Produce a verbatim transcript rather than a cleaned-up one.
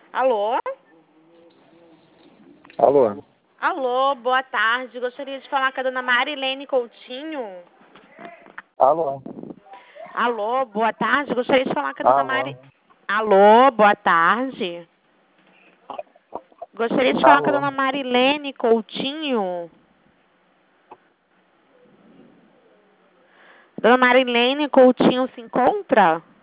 Alô? Alô? Alô, boa tarde. Gostaria de falar com a dona Marilene Coutinho. Alô? Alô, boa tarde. Gostaria de falar com a dona Alô? Mari... Alô, boa tarde. Gostaria de falar com a Alô? dona Marilene Coutinho. Dona Marilene Coutinho se encontra?